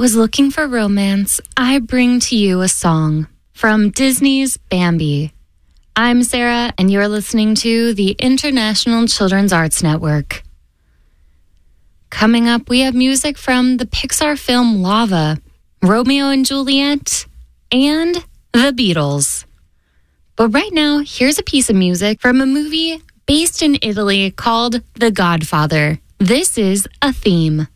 was looking for romance, I bring to you a song from Disney's Bambi. I'm Sarah, and you're listening to the International Children's Arts Network. Coming up, we have music from the Pixar film Lava, Romeo and Juliet, and The Beatles. But right now, here's a piece of music from a movie based in Italy called The Godfather. This is a theme.